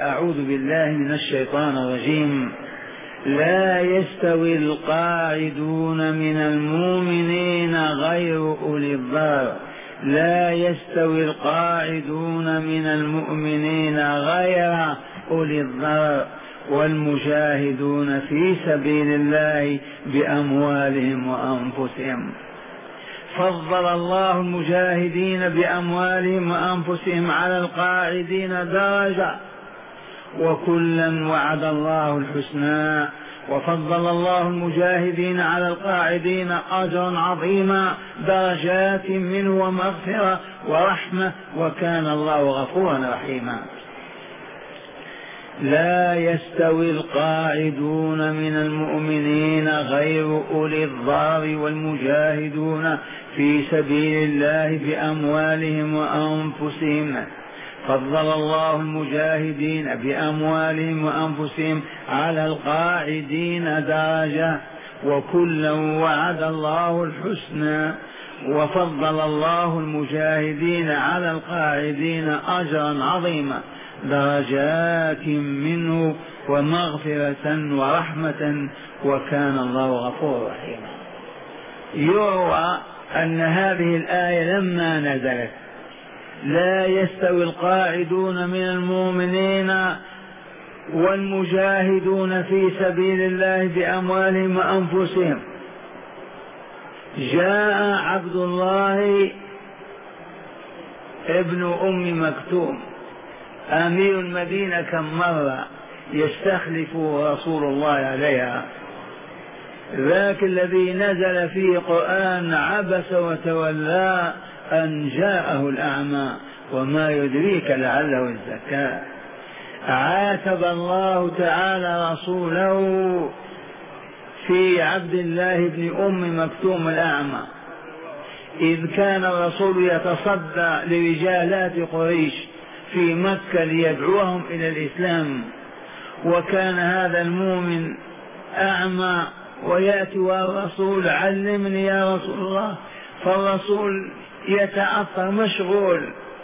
أعوذ بالله من الشيطان الرجيم. لا يستوي القاعدون من المؤمنين غير أولي الضرر. لا يستوي القاعدون من المؤمنين غير أولي الضرر والمجاهدون في سبيل الله بأموالهم وأنفسهم. فضل الله المجاهدين بأموالهم وأنفسهم على القاعدين درجة، وكلا وعد الله الحسنى. وفضل الله المجاهدين على القاعدين أجرا عظيما، درجات منه ومغفرة ورحمة، وكان الله غفورا رحيما. لا يستوي القاعدون من المؤمنين غير أولي الضرر والمجاهدون في سبيل الله بأموالهم وأنفسهم. فضل الله المجاهدين بأموالهم وأنفسهم على القاعدين درجة، وكلا وعد الله الحسنى. وفضل الله المجاهدين على القاعدين أجرا عظيما، درجات منه ومغفرة ورحمة، وكان الله غفورا رحيما. يروى أن هذه الآية لما نزلت لا يستوي القاعدون من المؤمنين والمجاهدون في سبيل الله بأموالهم وأنفسهم، جاء عبد الله ابن أم مكتوم أمير المدينة كم مرة يستخلف رسول الله عليها، ذاك الذي نزل فيه قرآن عبس وتولى أن جاءه الأعمى وما يدريك لعله الزكاة. عاتب الله تعالى رسوله في عبد الله بن أم مكتوم الأعمى، إذ كان الرسول يتصدى لرجالات قريش في مكة ليدعوهم إلى الإسلام، وكان هذا المؤمن أعمى ويأتي والرسول علمني يا رسول الله، فالرسول يتعطر مشغول،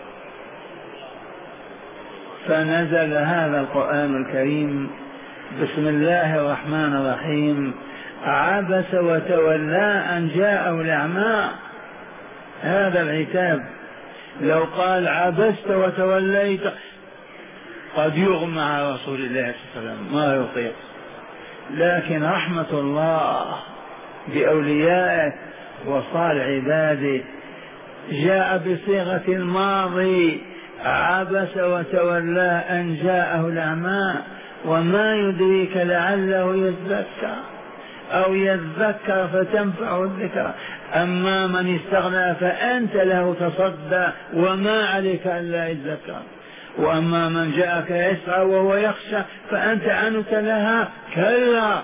فنزل هذا القرآن الكريم بسم الله الرحمن الرحيم. عبس وتولى أن جاءه الأعمى، هذا العتاب. لو قال عبست وتوليت قد يغمى على رسول الله صلى الله عليه وسلم ما يطيق، لكن رحمة الله بأوليائه وصالح عباده جاء بصيغة الماضي. عبس وتولى أن جاءه الأعمى وما يدريك لعله يزكى أو يذكر فتنفعه الذكرى. أما من استغنى فأنت له تصدى وما عليك ألا يذكر، وأما من جاءك يسعى وهو يخشى فأنت عنك لها كلا.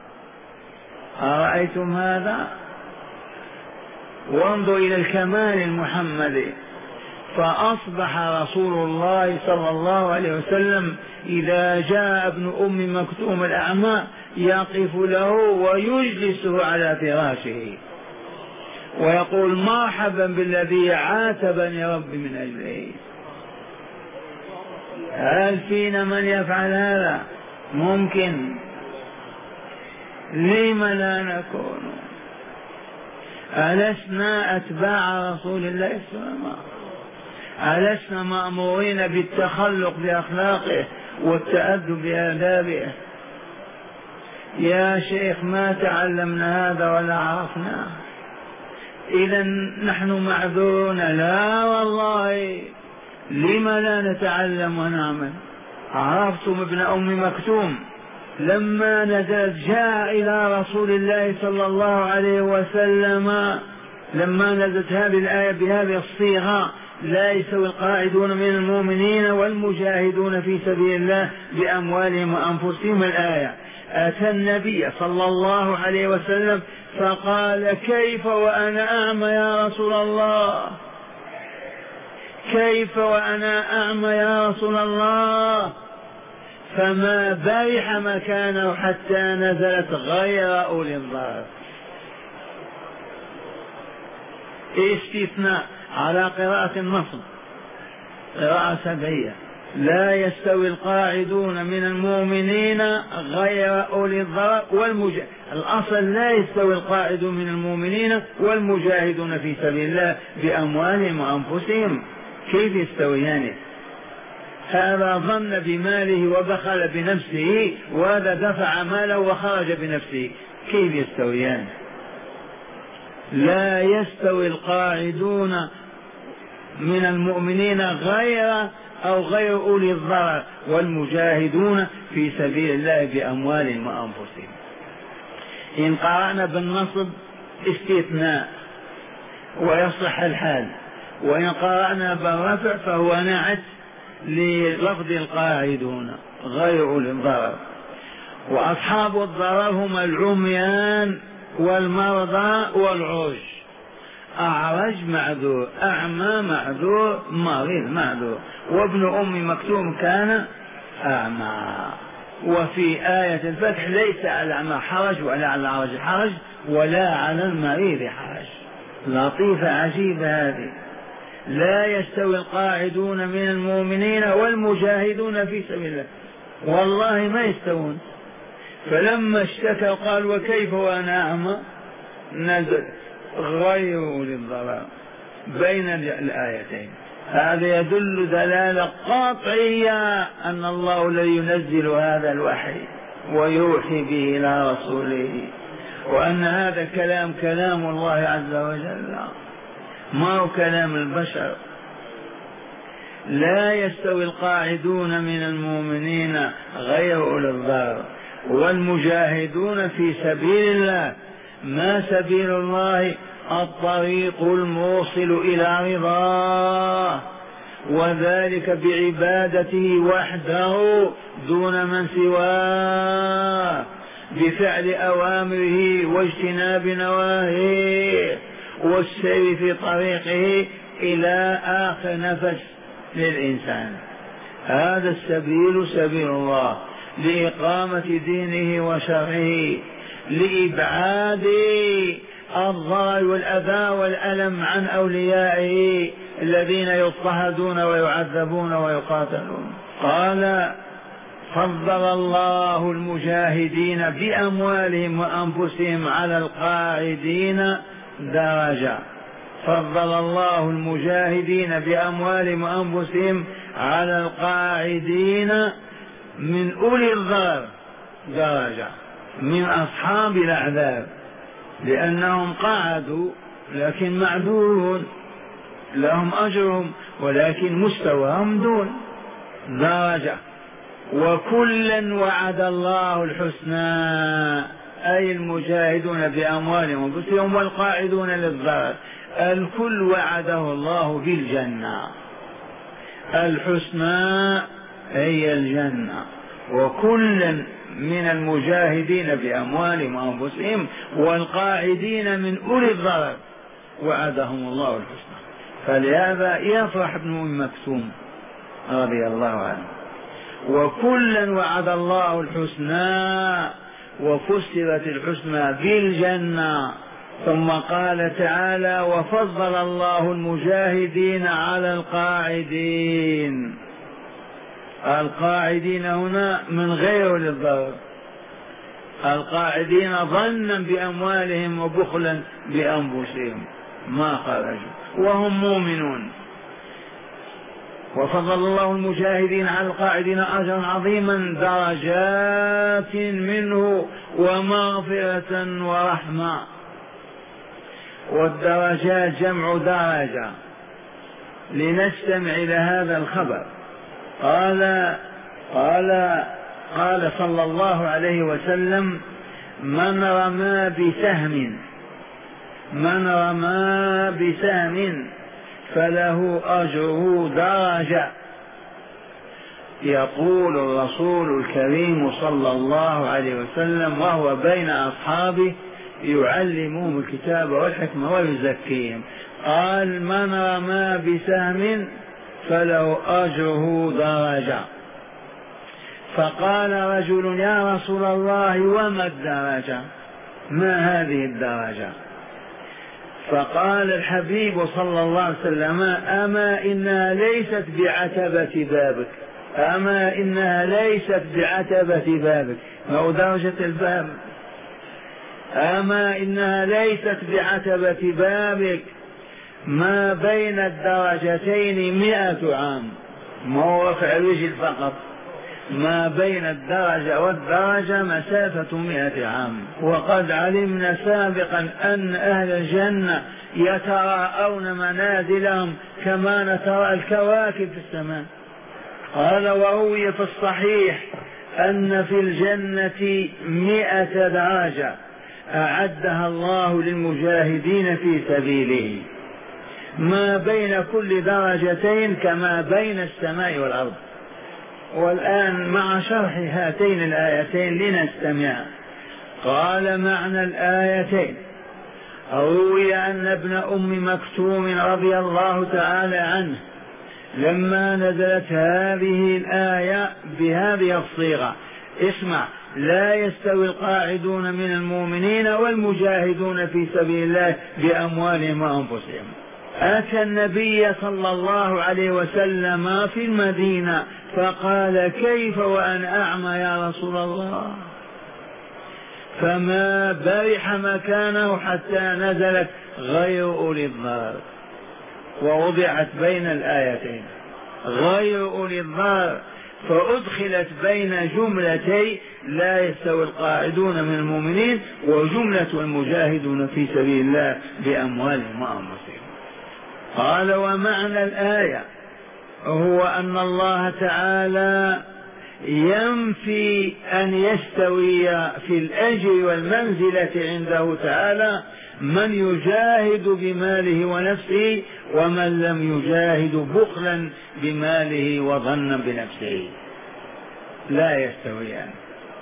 أرأيتم هذا؟ وانظر إلى الكمال المحمدي، فأصبح رسول الله صلى الله عليه وسلم إذا جاء ابن أم مكتوم الأعمى يقف له ويجلسه على فراشه ويقول مرحبا بالذي عاتبني ربي من أجله. هل فينا من يفعل هذا؟ ممكن. لم لا نكون؟ ألسنا أتباع رسول الله صلى الله عليه وسلم؟ ألسنا مأمورين بالتخلق بأخلاقه والتأدب بآدابه؟ يا شيخ ما تعلمنا هذا ولا عرفنا، إذا نحن معذورون. لا والله، لم لا نتعلم ونعمل؟ عرفتم ابن أم مكتوم لما نزلت جاء إلى رسول الله صلى الله عليه وسلم، لما نزلت هذه الآية بهذه الصيغة لا يستوي القاعدون من المؤمنين والمجاهدون في سبيل الله بأموالهم وأنفسهم، الآية أتى النبي صلى الله عليه وسلم فقال كيف وأنا أعمى يا رسول الله؟ كيف وأنا أعمى يا رسول الله؟ فما برح مكانه حتى نزلت غير أولي الضرر. استثناء على قراءة النصب، قراءة سبعية. لا يستوي القاعدون من المؤمنين غير أولي الضرر الأصل لا يستوي القاعدون من المؤمنين والمجاهدون في سبيل الله بأموالهم وأنفسهم. كيف يستويان؟ هذا ظن بماله وبخل بنفسه، وهذا دفع ماله وخرج بنفسه. كيف يستويان؟ لا يستوي القاعدون من المؤمنين غير أولي الضرر والمجاهدون في سبيل الله بأموالهم وأنفسهم. إن قرأنا بالنصب استثناء ويصح الحال، وإن قرأنا بالرفع فهو نعت للفظ القاعدون غير أولي الضرر. وأصحاب الضرر هم العميان والمرضى والعرج. أعرج معذور، أعمى معذور، مريض معذور. وابن أم مكتوم كان أعمى. وفي آية الفتح ليس على الأعمى حرج ولا على الأعرج حرج ولا على المريض حرج. لطيفة عجيبة هذه. لا يستوي القاعدون من المؤمنين والمجاهدون في سبيل الله، والله ما يستوون. فلما اشتكى قال وكيف وأنا أعمى نزل غير أولي الضرر بين الآيتين. هذا يدل دلالة قاطعية أن الله الذي ينزل هذا الوحي ويوحي به إلى رسوله، وأن هذا كلام الله عز وجل، ما هو كلام البشر. لا يستوي القاعدون من المؤمنين غير أولي الضرر والمجاهدون في سبيل الله. ما سبيل الله؟ الطريق الموصل إلى رضاه، وذلك بعبادته وحده دون من سواه، بفعل أوامره واجتناب نواهيه والسير في طريقه إلى آخر نفس للإنسان. هذا السبيل سبيل الله لإقامة دينه وشرعه، لإبعاد الضرر والأذى والألم عن أوليائه الذين يضطهدون ويعذبون ويقاتلون. قال فضل الله المجاهدين بأموالهم وأنفسهم على القاعدين درجة. فضل الله المجاهدين بأموالهم وأنفسهم على القاعدين من أولي الضرر درجة، من أصحاب الأعذار، لأنهم قعدوا لكن معذورون، لهم أجرهم ولكن مستواهم دون درجة. وكلا وعد الله الحسنى، أي المجاهدون بأموالهم وأنفسهم والقاعدون للضرر، الكل وعده الله بالجنة. الحسنى هي الجنة. وكلا من المجاهدين بأموالهم وأنفسهم والقاعدين من أولي الضرر وعدهم الله الحسنى. فلهذا يفرح ابن أم مكتوم رضي الله عنه. وكلا وعد الله الحسنى، وفسرت الحسنى بالجنة. ثم قال تعالى وفضل الله المجاهدين على القاعدين. القاعدين هنا من غير الضرر، القاعدين ظنا بأموالهم وبخلا بأنفسهم ما خرجوا وهم مؤمنون. وفضل الله المجاهدين على القاعدين أجرا عظيما درجات منه ومغفرة ورحمة. والدرجات جمع درجة. لنستمع إلى هذا الخبر. قال صلى الله عليه وسلم من رمى بسهم فله أجره درجة. يقول الرسول الكريم صلى الله عليه وسلم وهو بين أصحابه يعلمهم الكتاب والحكمة ويزكيهم، قال من رمى بسهم فله أجره درجة. فقال رجل يا رسول الله وما الدرجة؟ ما هذه الدرجة؟ فقال الحبيب صلى الله عليه وسلم أما إنها ليست بعتبة بابك، أما إنها ليست بعتبة بابك، أو درجة الباب، أما إنها ليست بعتبة بابك، ما بين الدرجتين 100 عام، ما هو رفع الرجل فقط، ما بين الدرجة والدرجة مسافة 100 عام. وقد علمنا سابقا أن أهل الجنة يتراءون منازلهم كما نترى الكواكب في السماء. قال وروي في الصحيح أن في الجنة 100 درجة أعدها الله للمجاهدين في سبيله، ما بين كل درجتين كما بين السماء والأرض. والآن مع شرح هاتين الآيتين لنستمع. قال معنى الآيتين: روي أن ابن أم مكتوم رضي الله تعالى عنه لما نزلت هذه الآية بهذه الصيغة، اسمع: لا يستوي القاعدون من المؤمنين والمجاهدون في سبيل الله بأموالهم وأنفسهم، أتى النبي صلى الله عليه وسلم في المدينة فقال: كيف وأنا أعمى يا رسول الله؟ فما برح مكانه حتى نزلت غير أولي الضرر، ووضعت بين الآيتين غير أولي الضرر، فأدخلت بين جملتي لا يستوي القاعدون من المؤمنين وجملة المجاهدون في سبيل الله بأموالهم وأنفسهم. قال: ومعنى الآية هو أن الله تعالى ينفي أن يستوي في الأجر والمنزلة عنده تعالى من يجاهد بماله ونفسه ومن لم يجاهد بخلا بماله وظنا بنفسه، لا يستويان.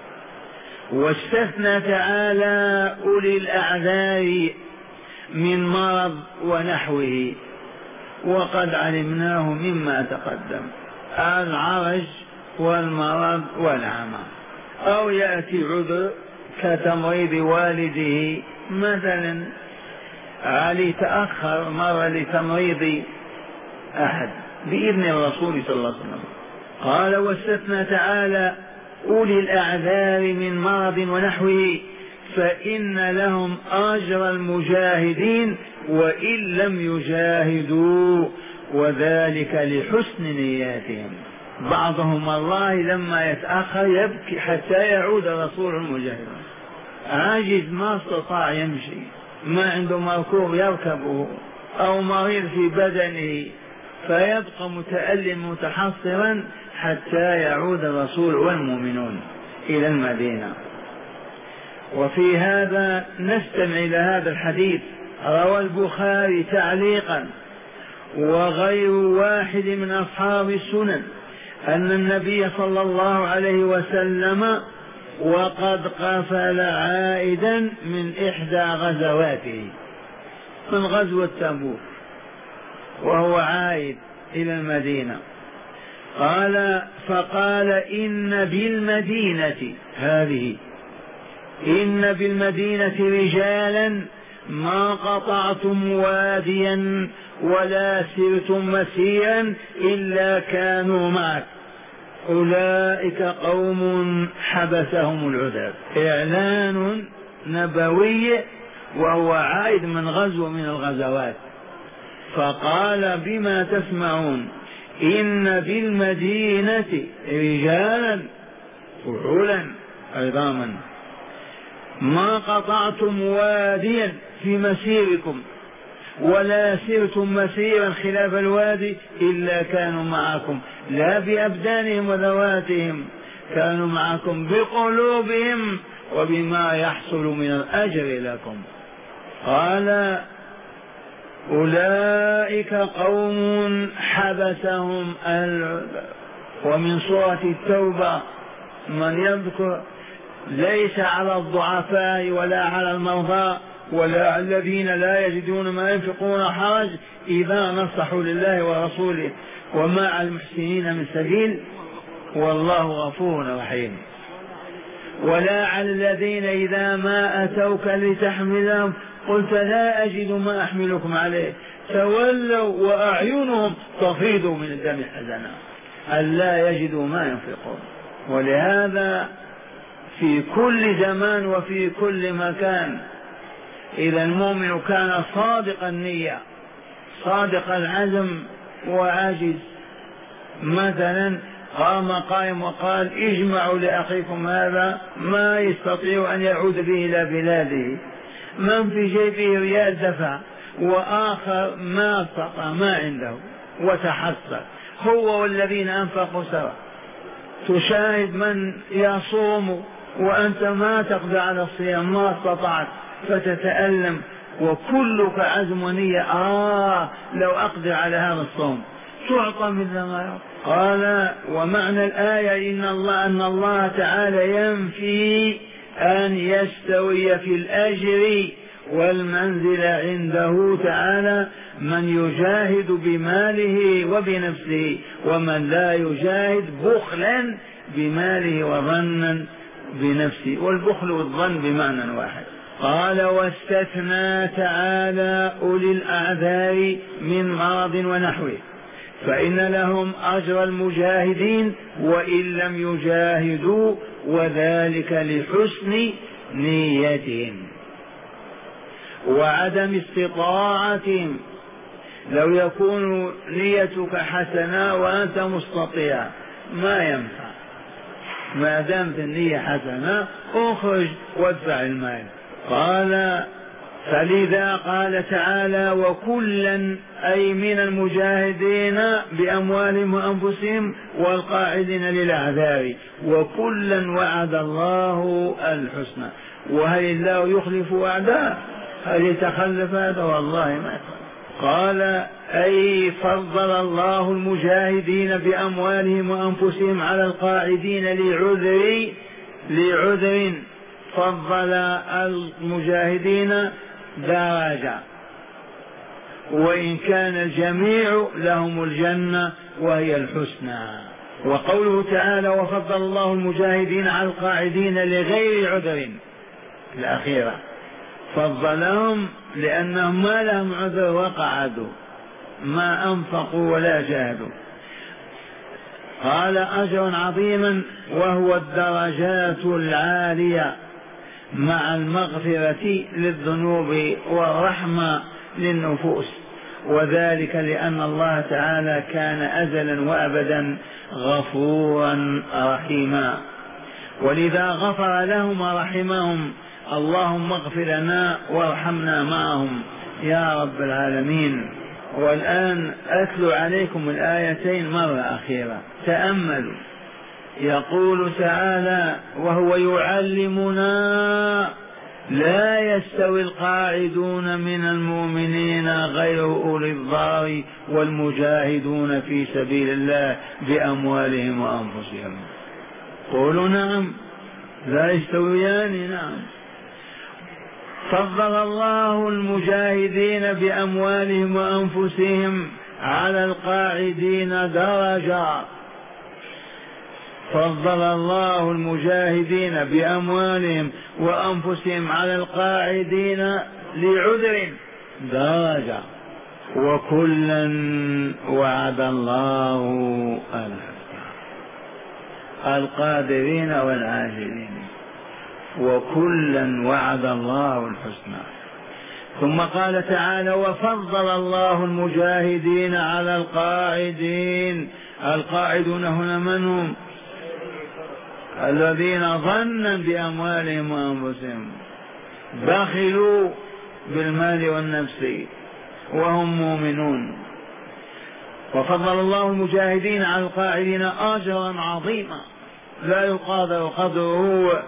واستثنى تعالى أولي الأعذار من مرض ونحوه، وقد علمناه مما تقدم: العرج والمرض والعمى، أو يأتي عذر كتمريض والده مثلا، علي تأخر مرة لتمريض أحد بإذن الرسول صلى الله عليه وسلم. قال: واستثنى تعالى أولي الأعذار من مرض ونحوه فإن لهم أجر المجاهدين وإن لم يجاهدوا، وذلك لحسن نياتهم. بعضهم والله لما يتأخر يبكي حتى يعود رسول المجاهدين، عاجز ما استطاع يمشي، ما عنده مركوب يركبه أو مريض في بدنه، فيبقى متألم متحصرا حتى يعود الرسول والمؤمنون إلى المدينة. وفي هذا نستمع إلى هذا الحديث. روى البخاري تعليقا وغير واحد من أصحاب السنن أن النبي صلى الله عليه وسلم وقد قفل عائدا من إحدى غزواته، من غزوة تبوك، وهو عائد إلى المدينة. قال: فقال: إن بالمدينة هذه، إن بالمدينة رجالا ما قطعتم واديا ولا سرتم مسيرا إلا كانوا معك، أولئك قوم حبسهم العذر. إعلان نبوي وهو عائد من غزو من الغزوات. فقال: بما تسمعون إن بالمدينة رجالا فحولا عظاما ما قطعتم واديا في مسيركم ولا سرتم مسيرا خلاف الوادي إلا كانوا معكم، لا بأبدانهم وذواتهم، كانوا معكم بقلوبهم وبما يحصل من الأجر لكم. قال: أولئك قوم حبسهم العذر. ومن سورة التوبة من يذكر: ليس على الضعفاء ولا على المرضى ولا على الذين لا يجدون ما ينفقون حرج إذا نصحوا لله ورسوله وما على المحسنين من سبيل والله غفور رحيم. ولا على الذين إذا ما أتوك لتحملهم قلت لا أجد ما أحملكم عليه تولوا وأعينهم تفيض من الدم حزنا. أن لا يجدوا ما ينفقون. ولهذا في كل زمان وفي كل مكان إذا المؤمن كان صادق النية صادق العزم وعاجز، مثلا قام قائم وقال اجمعوا لأخيكم هذا ما يستطيع أن يعود به إلى بلاده، من في جيبه ريال دفع، وآخر ما استطاع ما عنده وتحسر، هو والذين أنفقوا سوا. تشاهد من يصوم وأنت ما تقدر على الصيام ما استطعت فتتألم وكلك عزم ونية لو أقدر على هذا الصوم تعطى مثل ما يعطى. قال ومعنى الآية أن الله تعالى ينفي أن يستوي في الأجر والمنزل عنده تعالى من يجاهد بماله وبنفسه ومن لا يجاهد بخلا بماله وظنا بنفسه، والبخل والظن بمعنى واحد. قال واستثنى تعالى أولي الأعذار من مرض ونحوه فإن لهم أجر المجاهدين وإن لم يجاهدوا وذلك لحسن نيتهم وعدم استطاعتهم. لو يكون نيتك حسنة وأنت مستطيع ما ينفع، ما دامت النية حسنة اخرج وادفع المال. قال فلذا قال تعالى وكلا أي من المجاهدين بأموالهم وأنفسهم والقاعدين للأعذار وكلا وعد الله الحسنى. وهل الله يخلف وعده؟ هل يتخلف هذا؟ والله ما يخلف. قال أي فضل الله المجاهدين بأموالهم وأنفسهم على القاعدين لعذر فضل المجاهدين درجة، وإن كان الجميع لهم الجنة وهي الحسنى. وقوله تعالى وفضل الله المجاهدين على القاعدين لغير عذر الأخيرة فضلهم لأنهم ما لهم عذر وقعدوا ما أنفقوا ولا جاهدوا. قال أجر عظيما وهو الدرجات العالية مع المغفرة للذنوب والرحمة للنفوس، وذلك لأن الله تعالى كان أزلا وأبدا غفورا رحيما، ولذا غفر لهم ورحمهم. اللهم اغفر لنا وارحمنا معهم يا رب العالمين. والآن أتلو عليكم الآيتين مرة أخيرة، تأملوا. يقول تعالى وهو يعلمنا لا يستوي القاعدون من المؤمنين غير أولي الضرر والمجاهدون في سبيل الله بأموالهم وأنفسهم. قولوا نعم لا يستويان. نعم. فضل الله المجاهدين بأموالهم وأنفسهم على القاعدين درجة. فضل الله المجاهدين بأموالهم وأنفسهم على القاعدين لعذر درجة وكلا وعد الله الحسنى. القادرين والعاجلين وكلا وعد الله الحسنى. ثم قال تعالى وفضل الله المجاهدين على القاعدين. القاعدون هنا من هم؟ الذين ظنا بأموالهم وأنفسهم بخلوا بالمال والنفس وهم مؤمنون. وفضل الله المجاهدين على القاعدين أجرا عظيما لا يقادر قدره،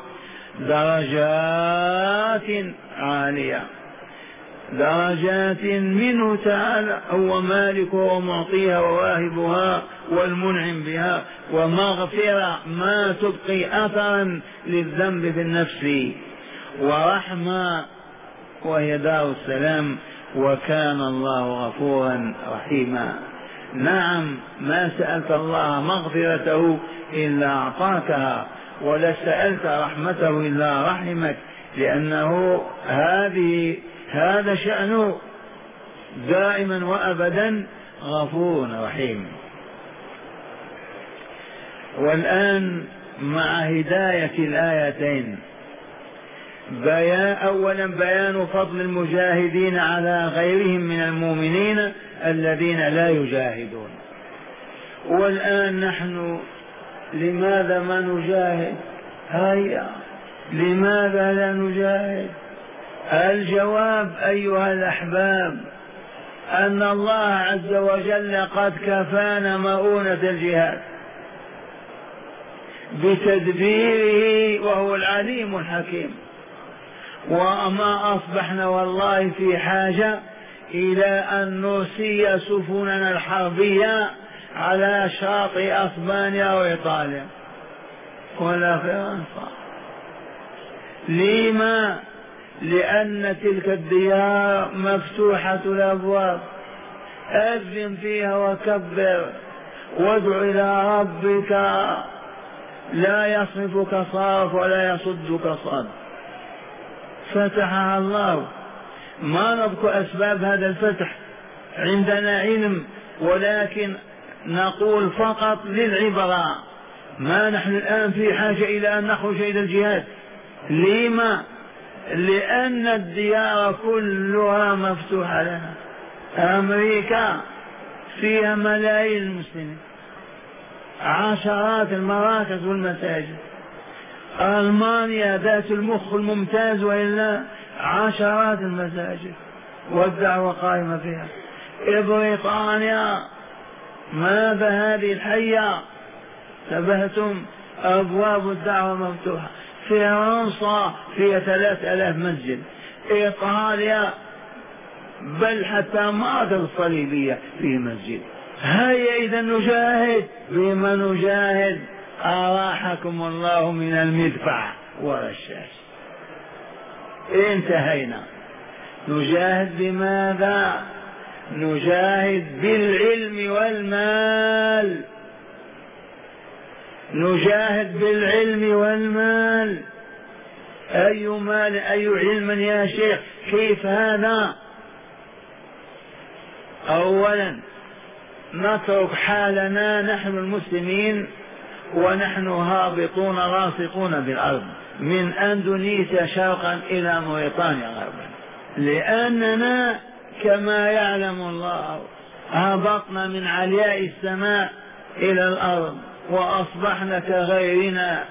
درجات عالية، درجات منه تعالى هو مالكها ومعطيها وواهبها والمنعم بها، ومغفرة ما تبقي أثرا للذنب في النفس، ورحمة وهي دار السلام، وكان الله غفورا رحيما. نعم ما سألت الله مغفرته إلا أعطاكها، ولا سألت رحمته إلا رحمك، لأنه هذا شأنه دائما وأبدا غفور رحيم. والآن مع هداية الآيتين أولا بيان فضل المجاهدين على غيرهم من المؤمنين الذين لا يجاهدون. والآن نحن لماذا ما نجاهد؟ هيا لماذا لا نجاهد؟ الجواب أيها الأحباب أن الله عز وجل قد كفانا مؤونة الجهاد بتدبيره وهو العليم الحكيم، وما أصبحنا والله في حاجة إلى أن نرسي سفننا الحربية على شاطئ أسبانيا وإيطاليا ولا فرنسا. لما؟ لأن تلك الديار مفتوحة الأبواب، أذن فيها وكبر وادع إلى ربك لا يصرفك صارف ولا يصدك صاد. فتحها الله. ما نذكر أسباب هذا الفتح، عندنا علم، ولكن نقول فقط للعبرة. ما نحن الآن في حاجة إلى أن نخرج إلى الجهاد. لما؟ لأن الديار كلها مفتوحة لنا. أمريكا فيها ملايين المسلمين، عشرات المراكز والمساجد. ألمانيا ذات المخ الممتاز وإلا عشرات المساجد والدعوة قائمة فيها. بريطانيا ماذا هذه الحية؟ تبهتم، أبواب الدعوة مفتوحة. فرنسا فيها 3000 مسجد. إيطاليا بل حتى مارة الصليبية فيه مسجد. هيا إذا نجاهد. بما نجاهد؟ أراحكم الله من المدفع والرشاش. انتهينا. نجاهد بماذا؟ نجاهد بالعلم والمال. نجاهد بالعلم والمال. أي مال أي علم يا شيخ؟ كيف هذا؟ أولا نترك حالنا نحن المسلمين ونحن هابطون راسخون بالأرض من أندونيسيا شرقا إلى موريتانيا غربا، لأننا كما يعلم الله هبطنا من علياء السماء إلى الأرض وأصبحنا كغيرنا.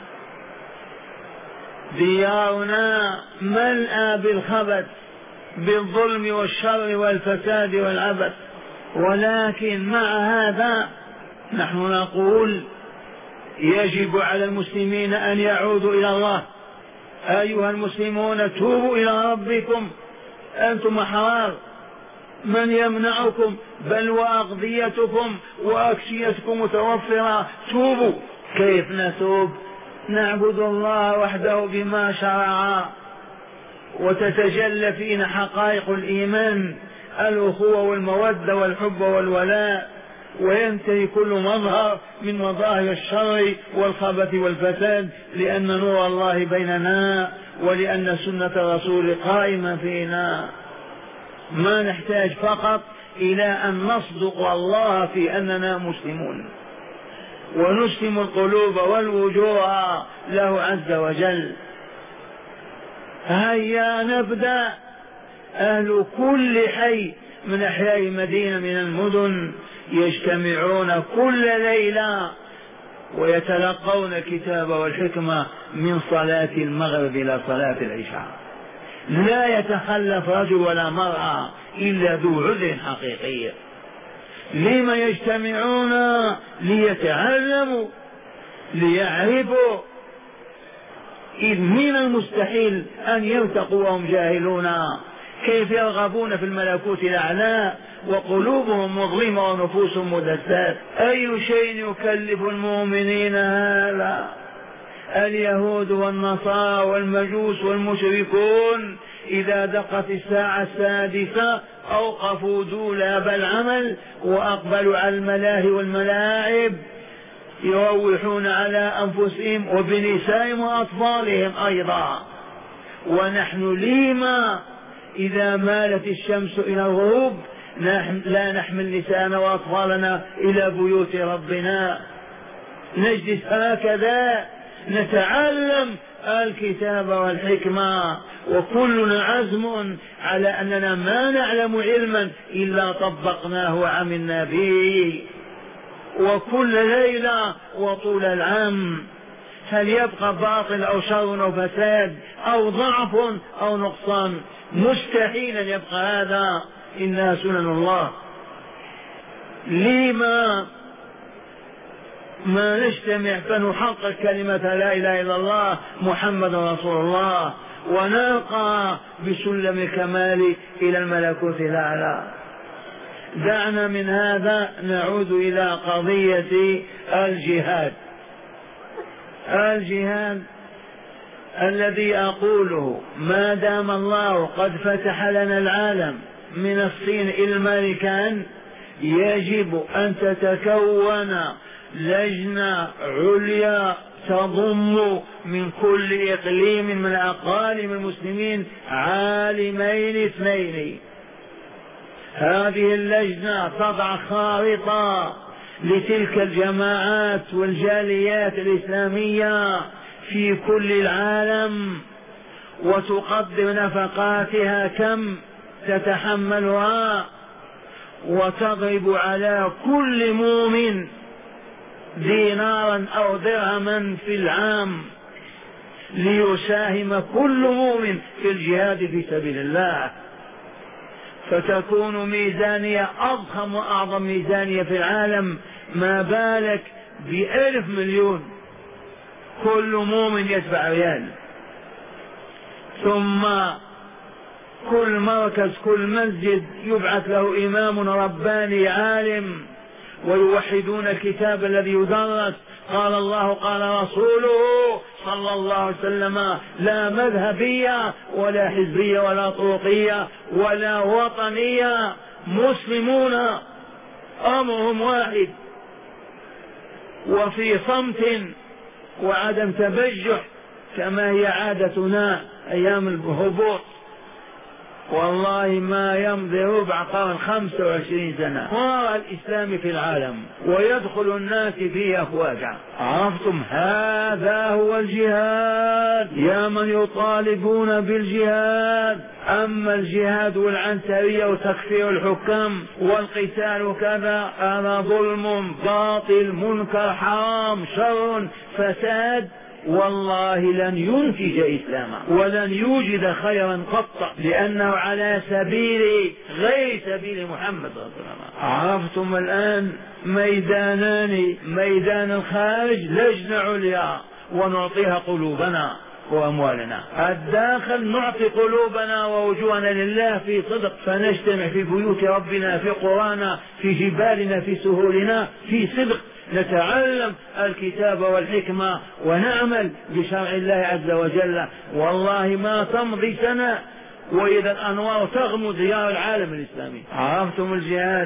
ديارنا ملأى بالخبث بالظلم والشر والفساد والعبث، ولكن مع هذا نحن نقول يجب على المسلمين أن يعودوا إلى الله. أيها المسلمون توبوا إلى ربكم، أنتم أحرار، من يمنعكم؟ بل وأقضيتكم وأكسيتكم متوفرة. توبوا. كيف نتوب؟ نعبد الله وحده بما شرع، وتتجلى فينا حقائق الإيمان، الأخوة والمودة والحب والولاء، وينتهي كل مظهر من مظاهر الشر والخبث والفساد، لأن نور الله بيننا ولأن سنة الرسول قائمة فينا. ما نحتاج فقط إلى أن نصدق الله في أننا مسلمون ونسلم القلوب والوجوه له عز وجل. هيا نبدأ. أهل كل حي من أحياء مدينة من المدن يجتمعون كل ليلة ويتلقون الكتاب والحكمة من صلاة المغرب إلى صلاة العشاء. لا يتخلف رجل ولا مرأة إلا ذو عذر حقيقي. لما يجتمعون؟ ليتعلموا ليعرفوا. إذ من المستحيل أن يرتقوا وهم جاهلون. كيف يرغبون في الملكوت الأعلى وقلوبهم مظلمة ونفوسهم مدسات؟ أي شيء يكلف المؤمنين هذا؟ اليهود والنصارى والمجوس والمشركون إذا دقت الساعة السادسة أوقفوا دولاب العمل وأقبلوا على الملاهي والملاعب، يروحون على أنفسهم وبنسائهم وأطفالهم أيضا. ونحن لما إذا مالت الشمس إلى الغروب لا نحمل نساءنا وأطفالنا إلى بيوت ربنا؟ نجلس هكذا نتعلم الكتاب والحكمة، وكلنا عزم على أننا ما نعلم علما إلا طبقناه وعملنا به، وكل ليلة وطول العام. هل يبقى باطل أو شر أو فساد أو ضعف أو نقصان؟ مستحيل أن يبقى هذا، إنها سنن الله. لما ما نجتمع فنحقق كلمة لا إله إلا الله محمد رسول الله، ونرقى بسلم الكمال إلى الملكوت الأعلى. دعنا من هذا نعود إلى قضية الجهاد. الجهاد الذي أقوله ما دام الله قد فتح لنا العالم من الصين إلى الأمريكان، يجب أن تتكون لجنة عليا تضم من كل إقليم من أقاليم المسلمين عالمين اثنين. هذه اللجنة تضع خارطة لتلك الجماعات والجاليات الإسلامية في كل العالم، وتقدر نفقاتها كم تتحملها، وتضرب على كل مؤمن دينارا أو درهما في العام ليساهم كل مؤمن في الجهاد في سبيل الله، فتكون ميزانية أضخم وأعظم ميزانية في العالم. ما بالك ب1,000 مليون، كل مؤمن يدفع ريال. ثم كل مركز كل مسجد يبعث له إمام رباني عالم، ويوحدون الكتاب الذي يدرس. قال الله قال رسوله صلى الله عليه وسلم: لا مذهبية ولا حزبية ولا طرقية ولا وطنية، مسلمون أمرهم واحد، وفي صمت وعدم تبجح كما هي عادتنا أيام الهبوط. والله ما يمضي ربع قرن 25 سنة صار الإسلام في العالم ويدخل الناس فيه أفواجا. عرفتم؟ هذا هو الجهاد يا من يطالبون بالجهاد. أما الجهاد والعنترية وتكفير الحكام والقتال وكذا، هذا ظلم باطل منكر حرام شر فساد، والله لن ينتج إسلاما ولن يوجد خيرا قط، لأنه على سبيل غير سبيل محمد صلى الله عليه وسلم. عرفتم الآن؟ ميدانان: ميدان الخارج لجنة عليا ونعطيها قلوبنا وأموالنا، الداخل نعطي قلوبنا ووجوهنا لله في صدق، فنجتمع في بيوت ربنا، في قرانا، في جبالنا، في سهولنا، في صدق، نتعلم الكتاب والحكمة ونعمل بشرع الله عز وجل. والله ما تمضي سنة وإذا الأنوار تغمد ديار العالم الإسلامي. عرفتم الجهاد؟